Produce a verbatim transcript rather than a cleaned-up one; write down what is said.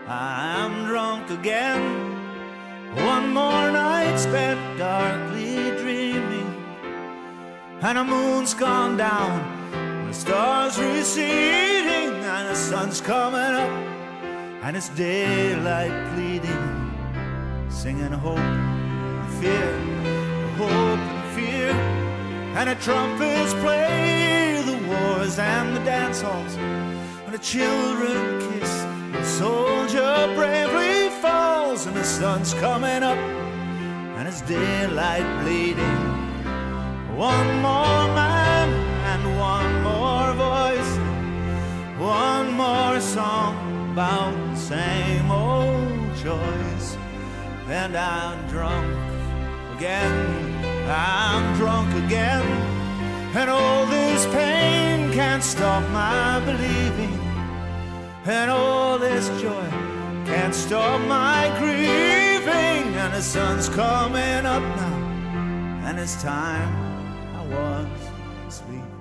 I'm drunk again. One more night spent darkly dreaming, and the moon's gone down, and the stars receding, and the sun's coming up, and it's daylight pleading, singing hope and fear, hope and fear. And the trumpets play the wars and the dance halls, and the children kiss, and the soldier bravely falls, and the sun's coming up, and it's daylight bleeding. One more man and one more voice, one more song about the same old choice. And I'm drunk again, I'm drunk again, and all this pain can't stop my believing, and all this joy can't stop my grieving. And the sun's coming up now, and it's time I was asleep.